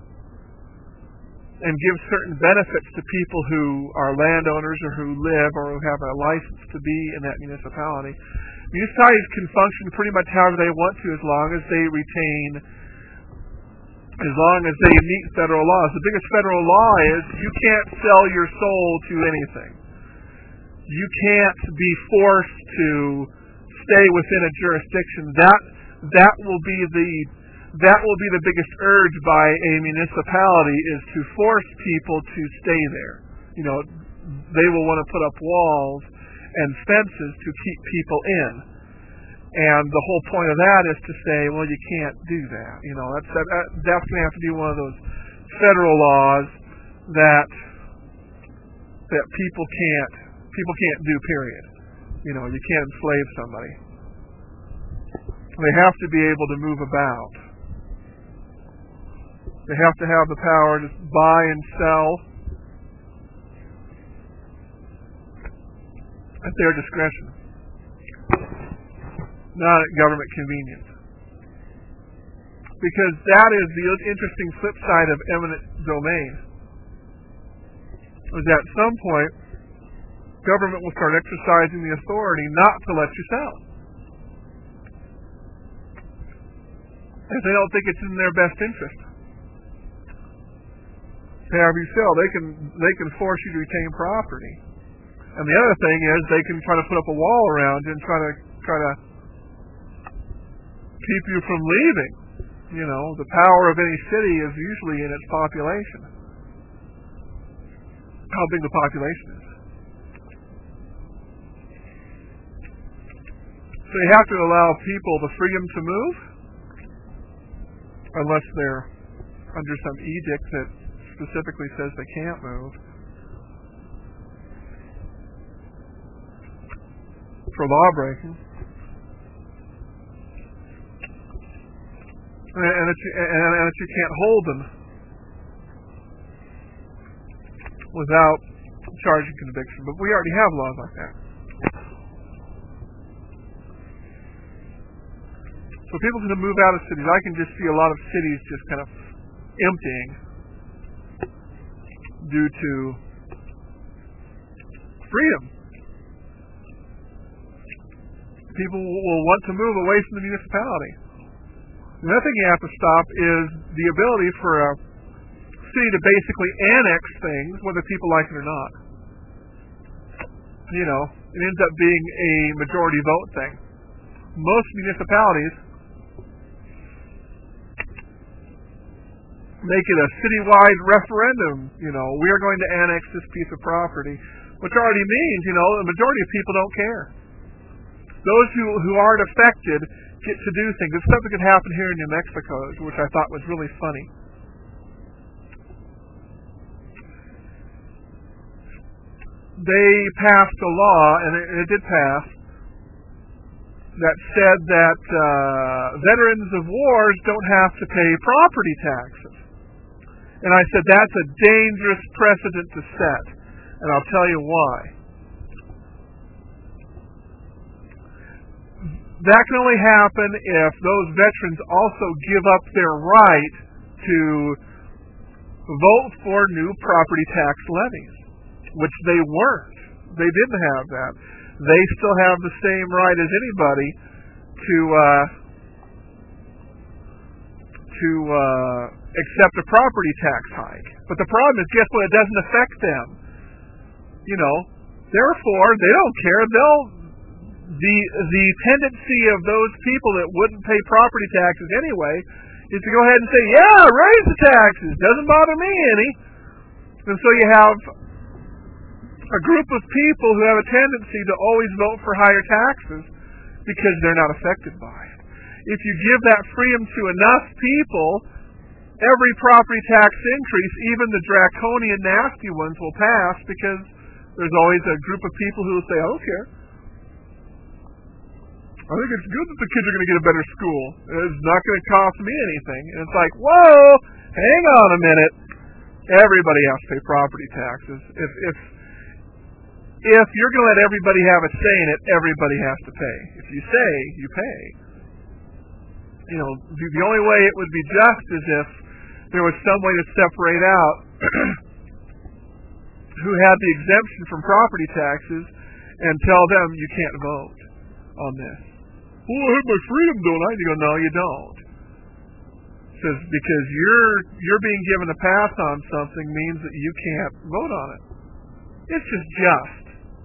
and give certain benefits to people who are landowners or who live or who have a license to be in that municipality. Municipalities can function pretty much however they want to, as long as they retain, as long as they meet federal laws. The biggest federal law is you can't sell your soul to anything. You can't be forced to stay within a jurisdiction. That that will be the that will be the biggest urge by a municipality, is to force people to stay there. You know, they will want to put up walls and fences to keep people in. And the whole point of that is to say, well, you can't do that. You know, that's that, that's going to have to be one of those federal laws that that people can't people can't do. Period. You know, you can't enslave somebody. They have to be able to move about. They have to have the power to buy and sell at their discretion, not at government convenience. Because that is the interesting flip side of eminent domain, is that at some point, government will start exercising the authority not to let you sell. If they don't think it's in their best interest to have you sell, they can they can force you to retain property. And the other thing is, they can try to put up a wall around you and try to try to keep you from leaving. You know, the power of any city is usually in its population. How big the population is. So you have to allow people the freedom to move, unless they're under some edict that specifically says they can't move. For law breaking. And that you, and, and that you can't hold them without charging conviction. But we already have laws like that. So people can move out of cities. I can just see a lot of cities just kind of emptying due to freedom. People will want to move away from the municipality. Another thing you have to stop is the ability for a city to basically annex things, whether people like it or not. You know, it ends up being a majority vote thing. Most municipalities make it a citywide referendum. You know, we are going to annex this piece of property, which already means, you know, the majority of people don't care. Those who, who aren't affected get to do things. It's something that happened here in New Mexico, which I thought was really funny. They passed a law, and it, it did pass, that said that uh, veterans of wars don't have to pay property taxes. And I said that's a dangerous precedent to set, and I'll tell you why. That can only happen if those veterans also give up their right to vote for new property tax levies, which they weren't. They didn't have that. They still have the same right as anybody to uh, to uh, accept a property tax hike. But the problem is, guess what? It doesn't affect them. You know, therefore, they don't care. They'll the the tendency of those people that wouldn't pay property taxes anyway is to go ahead and say, "Yeah, raise the taxes. Doesn't bother me any." And so you have a group of people who have a tendency to always vote for higher taxes because they're not affected by it. If you give that freedom to enough people, every property tax increase, even the draconian nasty ones, will pass because there's always a group of people who will say, I don't care. I think it's good that the kids are going to get a better school. It's not going to cost me anything. And it's like, whoa, hang on a minute. Everybody has to pay property taxes. If if if you're going to let everybody have a say in it, everybody has to pay. If you say, you pay. You know, the, the only way it would be just is if there was some way to separate out who had the exemption from property taxes and tell them you can't vote on this. Well, I have my freedom, don't I? And you go, no, you don't. It says because you're you're being given a pass on something means that you can't vote on it. It's just just.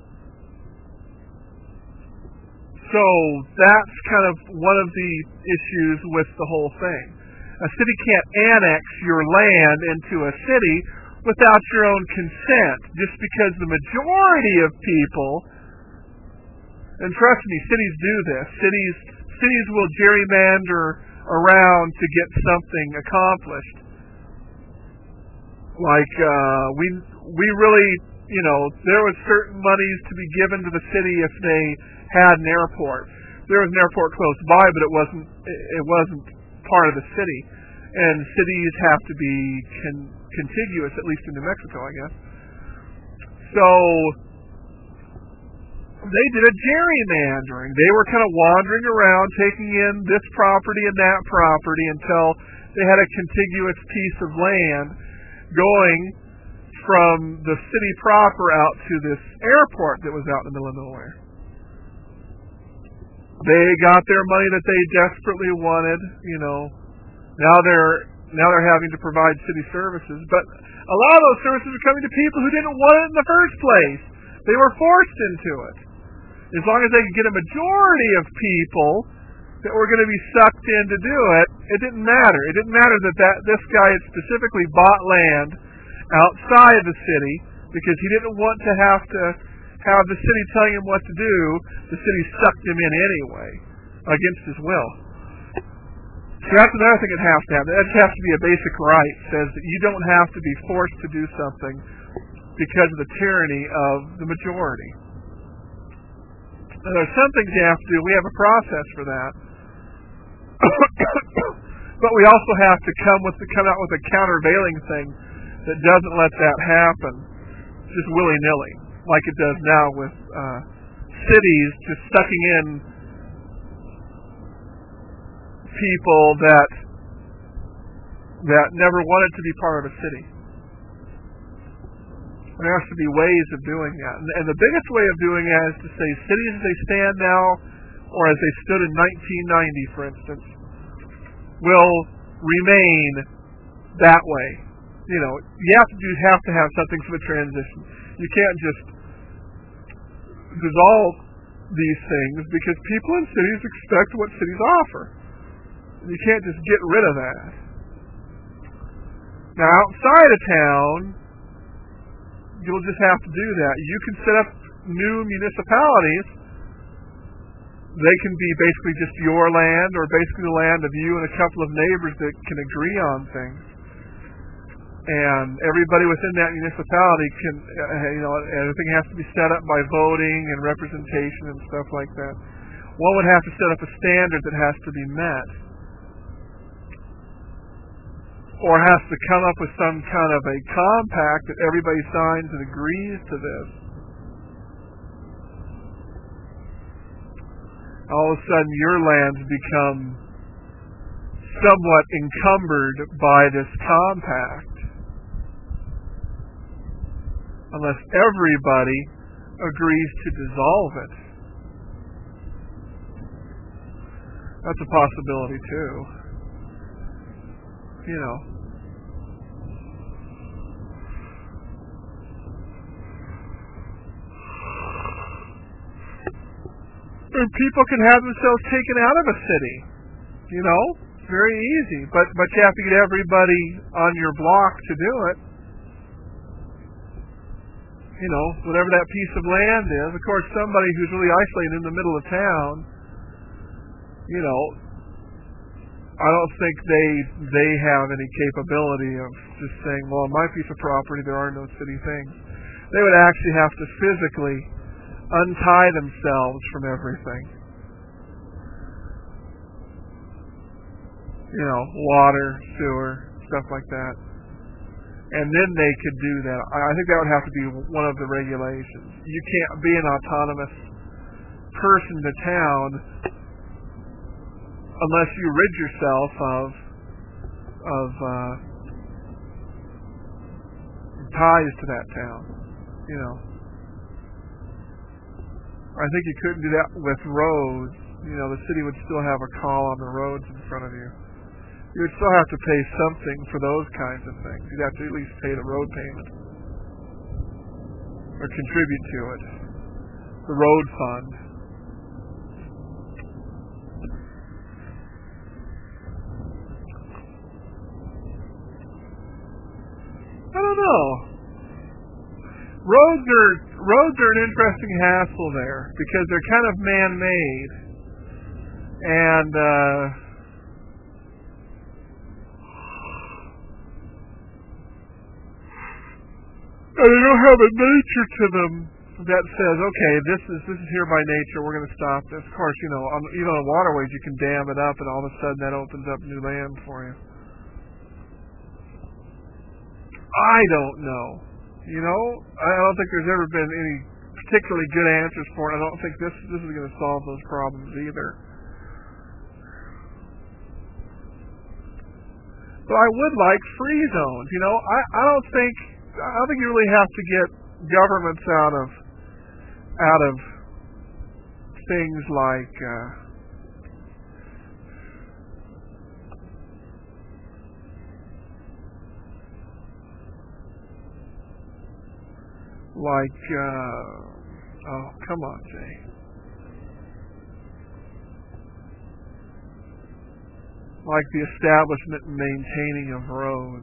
So that's kind of one of the issues with the whole thing. A city can't annex your land into a city without your own consent, just because the majority of people, and trust me, cities do this. Cities cities will gerrymander around to get something accomplished. Like uh, we we really, you know, there was certain monies to be given to the city if they had an airport. There was an airport close by, but it wasn't it wasn't part of the city. And cities have to be con- contiguous, at least in New Mexico, I guess. So they did a gerrymandering. They were kind of wandering around, taking in this property and that property until they had a contiguous piece of land going from the city proper out to this airport that was out in the middle of nowhere. They got their money that they desperately wanted, you know. Now they're now they're having to provide city services, but a lot of those services are coming to people who didn't want it in the first place. They were forced into it. As long as they could get a majority of people that were going to be sucked in to do it, it didn't matter. It didn't matter that, that this guy had specifically bought land outside the city because he didn't want to have to have the city telling him what to do. The city sucked him in anyway, against his will. So that's another thing that has to happen. That has to be a basic right. It says that you don't have to be forced to do something because of the tyranny of the majority. Now, there's some things you have to do. We have a process for that. But we also have to come with the, come out with a countervailing thing that doesn't let that happen just willy-nilly, like it does now with uh, cities just sucking in people that that never wanted to be part of a city. There has to be ways of doing that. And, and the biggest way of doing that is to say cities as they stand now, or as they stood in nineteen ninety, for instance, will remain that way. You know, you have to do have to have something for the transition. You can't just dissolve these things because people in cities expect what cities offer. You can't just get rid of that. Now, outside of town, you'll just have to do that. You can set up new municipalities. They can be basically just your land, or basically the land of you and a couple of neighbors that can agree on things. And everybody within that municipality can, uh, you know, everything has to be set up by voting and representation and stuff like that. One would have to set up a standard that has to be met, or has to come up with some kind of a compact that everybody signs and agrees to this. All of a sudden, your lands become somewhat encumbered by this compact, unless everybody agrees to dissolve it. That's a possibility too. You know. And people can have themselves taken out of a city. You know? It's very easy. But but you have to get everybody on your block to do it. You know, whatever that piece of land is. Of course, somebody who's really isolated in the middle of town, you know, I don't think they they have any capability of just saying, well, on my piece of property there are no city things. They would actually have to physically untie themselves from everything. You know, water, sewer, stuff like that. And then they could do that. I think that would have to be one of the regulations. You can't be an autonomous person to town unless you rid yourself of of uh, ties to that town. You know, I think you couldn't do that with roads. You know, the city would still have a call on the roads in front of you. You would still have to pay something for those kinds of things. You'd have to at least pay the road payment or contribute to it. The road fund. I don't know. Roads are roads are an interesting hassle there because they're kind of man-made, and uh, and they don't have a nature to them that says, okay, this is this is here by nature. We're going to stop this. Of course, you know, on, even on waterways, you can dam it up, and all of a sudden that opens up new land for you. I don't know. You know, I don't think there's ever been any particularly good answers for it. I don't think this this is going to solve those problems either. But I would like free zones. You know, I, I don't think I don't think you really have to get governments out of out of things like uh, like uh, oh, come on, Jay. Like the establishment and maintaining of roads.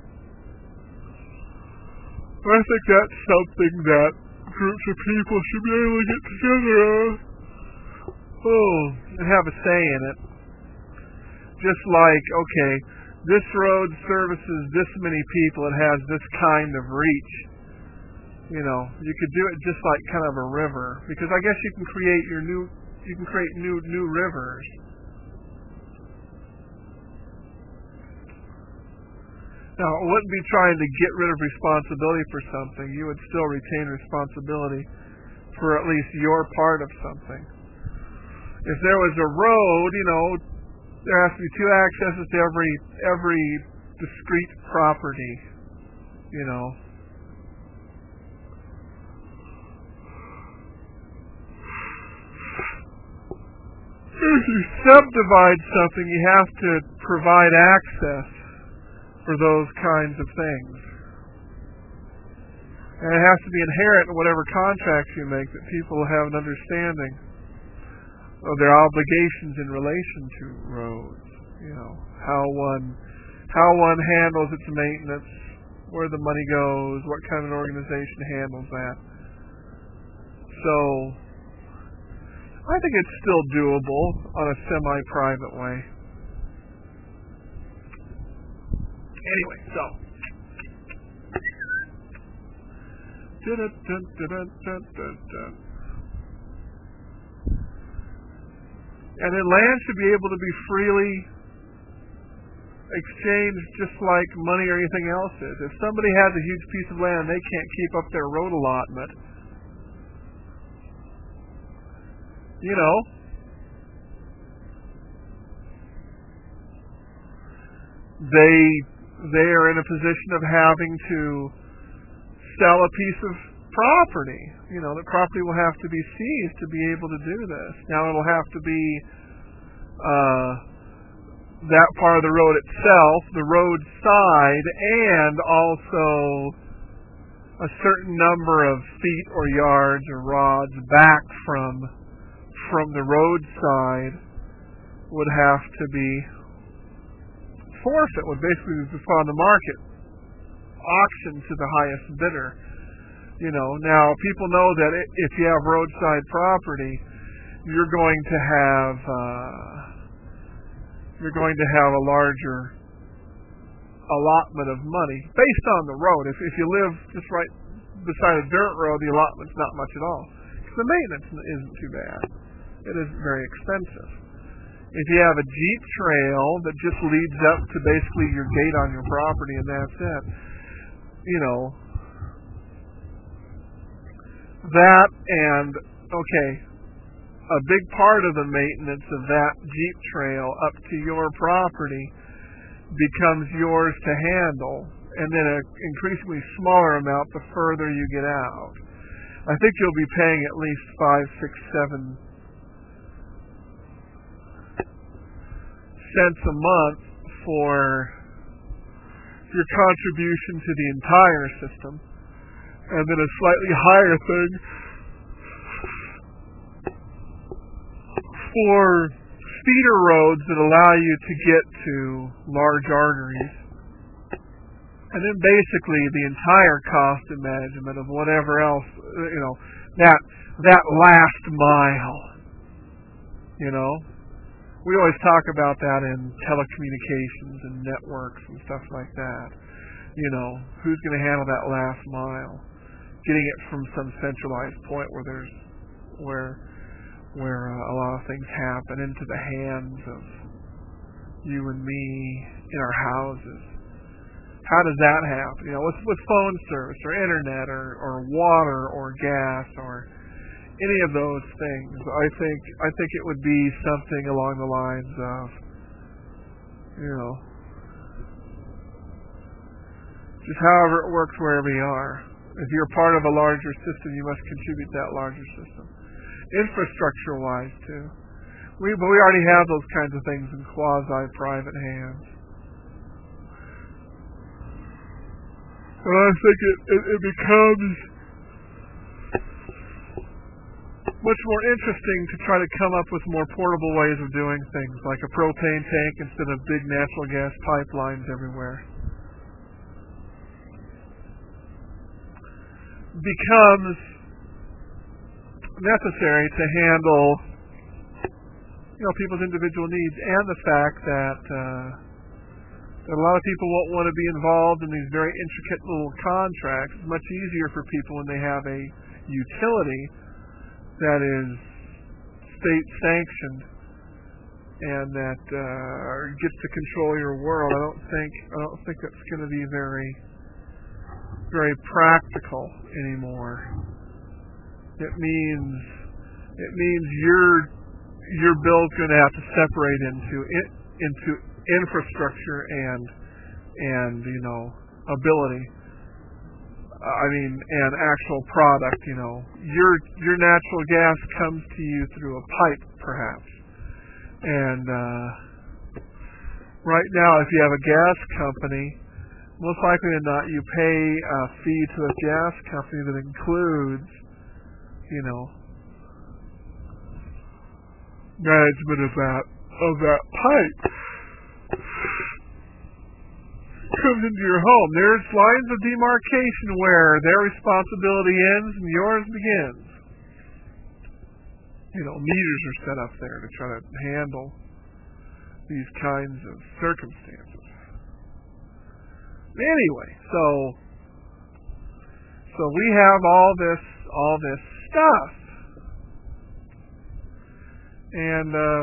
I think that's something that groups of people should be able to get together on. Oh, and have a say in it. Just like, okay, this road services this many people, it has this kind of reach. You know, you could do it just like kind of a river, because I guess you can create your new, you can create new new rivers. Now, it wouldn't be trying to get rid of responsibility for something. You would still retain responsibility for at least your part of something. If there was a road, you know, there has to be two accesses to every every discrete property, you know. If you subdivide something, you have to provide access for those kinds of things. And it has to be inherent in whatever contracts you make, that people have an understanding of their obligations in relation to roads. You know, how one how one handles its maintenance, where the money goes, what kind of an organization handles that. So I think it's still doable on a semi-private way. Anyway, so and then land should be able to be freely exchanged just like money or anything else is. If somebody has a huge piece of land and they can't keep up their road allotment, you know, they they are in a position of having to sell a piece of property. You know, the property will have to be seized to be able to do this. Now it'll have to be uh, that part of the road itself, the road side, and also a certain number of feet or yards or rods back from from the roadside would have to be forfeit, would basically be put on the market, auction to the highest bidder. You know, now people know that if you have roadside property, you're going to have uh, you're going to have a larger allotment of money based on the road. If if you live just right beside a dirt road, the allotment's not much at all. The maintenance isn't too bad. It isn't very expensive. If you have a Jeep trail that just leads up to basically your gate on your property and that's it, you know, that and, okay, a big part of the maintenance of that Jeep trail up to your property becomes yours to handle, and then an increasingly smaller amount the further you get out. I think you'll be paying at least five, six, seven cents a month for your contribution to the entire system, and then a slightly higher thing for feeder roads that allow you to get to large arteries, and then basically the entire cost and management of whatever else, you know, that that last mile, you know. We always talk about that in telecommunications and networks and stuff like that. You know, who's going to handle that last mile? Getting it from some centralized point where there's where where uh, a lot of things happen into the hands of you and me in our houses. How does that happen? You know, with with phone service or internet or, or water or gas or any of those things, I think I think it would be something along the lines of, you know, just however it works wherever you are. If you're part of a larger system, you must contribute to that larger system. Infrastructure-wise, too. We but we already have those kinds of things in quasi-private hands. And I think it, it, it becomes much more interesting to try to come up with more portable ways of doing things, like a propane tank instead of big natural gas pipelines everywhere. Becomes necessary to handle, you know, people's individual needs, and the fact that uh, that a lot of people won't want to be involved in these very intricate little contracts. It's much easier for people when they have a utility that is state sanctioned and that uh, gets to control your world. I don't think I don't think that's going to be very very practical anymore. It means it means your your bill's going to have to separate into it, into infrastructure and and you know ability. I mean, and actual product. You know, your your natural gas comes to you through a pipe, perhaps. And uh, right now, if you have a gas company, most likely than not, you pay a fee to a gas company that includes, you know, management of that of that pipe. comes into your home. There's lines of demarcation where their responsibility ends and yours begins. You know, meters are set up there to try to handle these kinds of circumstances. Anyway, so so we have all this all this stuff, and uh,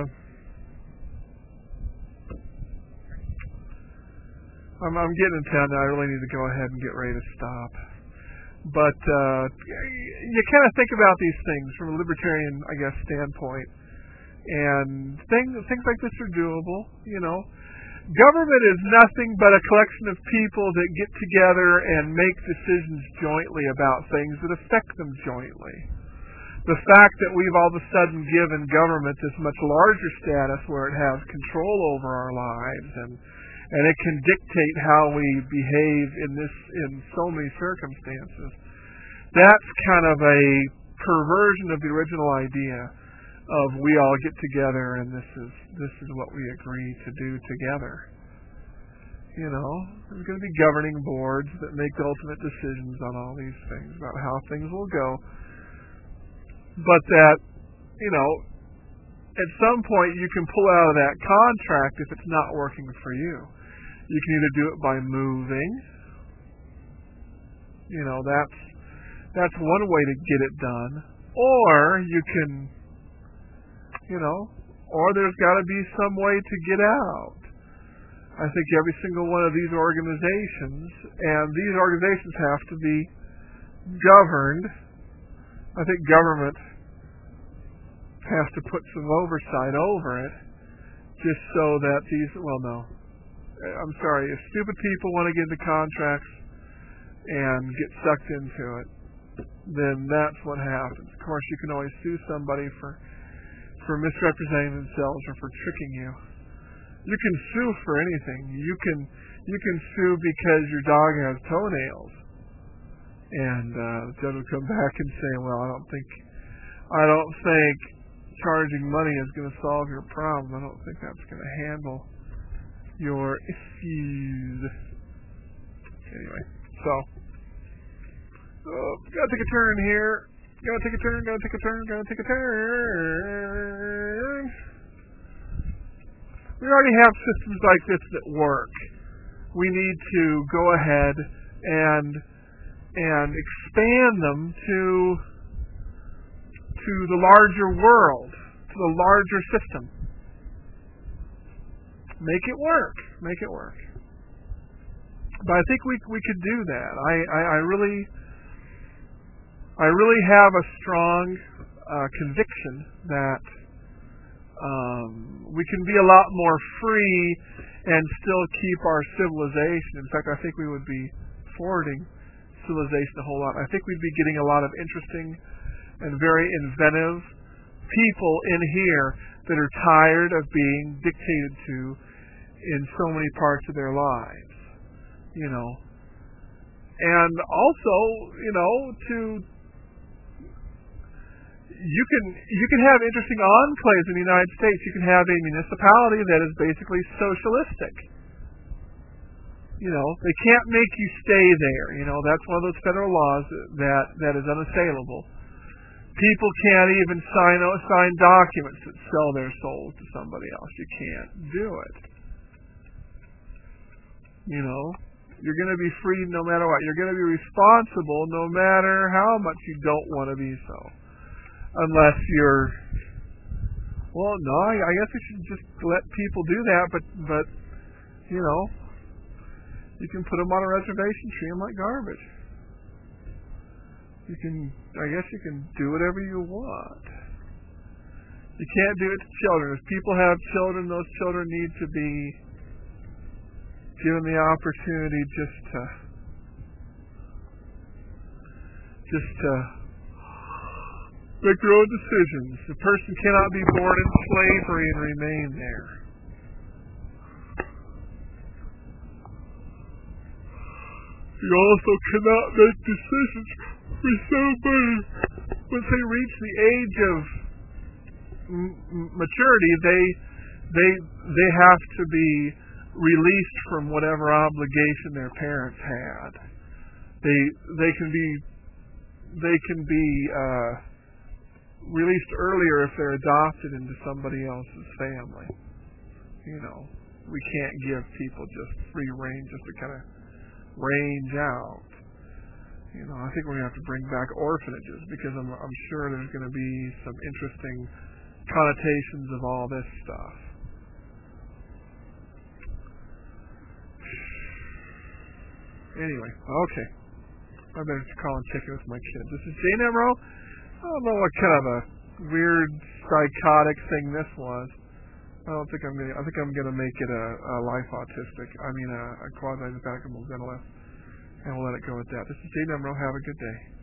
I'm, I'm getting into town now. I really need to go ahead and get ready to stop. But uh, you kind of think about these things from a libertarian, I guess, standpoint, and things things like this are doable. You know, government is nothing but a collection of people that get together and make decisions jointly about things that affect them jointly. The fact that we've all of a sudden given government this much larger status where it has control over our lives and and it can dictate how we behave in this in so many circumstances. That's kind of a perversion of the original idea of we all get together and this is this is what we agree to do together. You know, there's going to be governing boards that make the ultimate decisions on all these things about how things will go. But that, you know, at some point you can pull out of that contract if it's not working for you. You can either do it by moving. You know, that's that's one way to get it done. Or you can, you know, or there's got to be some way to get out. I think every single one of these organizations, and these organizations have to be governed. I think government has to put some oversight over it, just so that these, well, no. I'm sorry, if stupid people want to get into contracts and get sucked into it, then that's what happens. Of course, you can always sue somebody for for misrepresenting themselves or for tricking you. You can sue for anything. You can you can sue because your dog has toenails, and uh, the judge will come back and say, "Well, I don't think I don't think charging money is going to solve your problem. I don't think that's going to handle your issues." Anyway, so uh, gotta take a turn here. Gotta take a turn. Gotta take a turn. Gotta take a turn. We already have systems like this that work. We need to go ahead and and expand them to to the larger world, to the larger system. Make it work. Make it work. But I think we we could do that. I, I, I really I really have a strong uh, conviction that um, we can be a lot more free and still keep our civilization. In fact, I think we would be forwarding civilization a whole lot. I think we'd be getting a lot of interesting and very inventive people in here that are tired of being dictated to in so many parts of their lives, you know. And also, you know, to you can you can have interesting enclaves in the United States. You can have a municipality that is basically socialistic. You know, they can't make you stay there. You know, that's one of those federal laws that that is unassailable. People can't even sign sign documents that sell their souls to somebody else. You can't do it. You know, you're going to be free no matter what. You're going to be responsible no matter how much you don't want to be so. Unless you're, well, no, I, I guess we should just let people do that, but, but, you know, you can put them on a reservation, treat them like garbage. You can, I guess you can do whatever you want. You can't do it to children. If people have children, those children need to be given the opportunity just to, just to make their own decisions. The person cannot be born in slavery and remain there. You also cannot make decisions for somebody once they reach the age of m- maturity. They they they have to be released from whatever obligation their parents had. They they can be they can be uh, released earlier if they're adopted into somebody else's family. You know, we can't give people just free reign just to kind of range out. You know, I think we're going to have to bring back orphanages because I'm, I'm sure there's going to be some interesting connotations of all this stuff. Anyway, okay. I better call and check in with my kids. This is Jane Emro. I don't know what kind of a weird, psychotic thing this was. I don't think I'm going to, I think I'm going to make it a, a life autistic, I mean a, a quasi-developmental mentalist. And we'll let it go at that. This is Jane Emro. Have a good day.